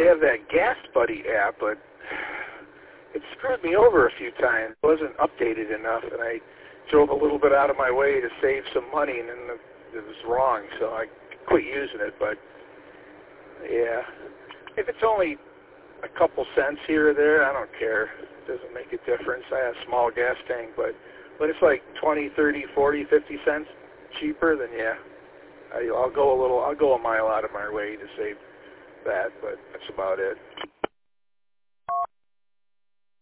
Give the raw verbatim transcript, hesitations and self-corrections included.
have that Gas Buddy app, but it screwed me over a few times. It wasn't updated enough, and I drove a little bit out of my way to save some money, and then it was wrong, so I quit using it. But yeah, if it's only a couple cents here or there, I don't care. It doesn't make a difference. I have a small gas tank, but when it's like twenty, thirty, forty, fifty cents cheaper, then yeah, I, I'll go a little, I'll go a mile out of my way to save that, but that's about it.